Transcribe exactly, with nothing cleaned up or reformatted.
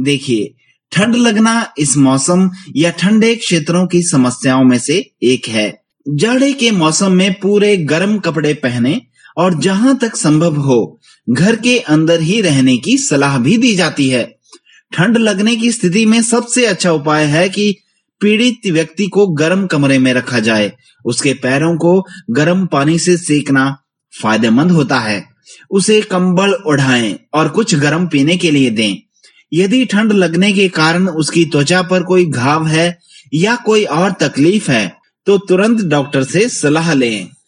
देखिए, ठंड लगना इस मौसम या ठंडे क्षेत्रों की समस्याओं में से एक है। जाड़े के मौसम में पूरे गर्म कपड़े पहने और जहां तक संभव हो घर के अंदर ही रहने की सलाह भी दी जाती है। ठंड लगने की स्थिति में सबसे अच्छा उपाय है कि पीड़ित व्यक्ति को गर्म कमरे में रखा जाए। उसके पैरों को गर्म पानी से सेकना फायदेमंद होता है। उसे कंबल ओढ़ाएं और कुछ गर्म पीने के लिए दें। यदि ठंड लगने के कारण उसकी त्वचा पर कोई घाव है या कोई और तकलीफ है तो तुरंत डॉक्टर से सलाह लें।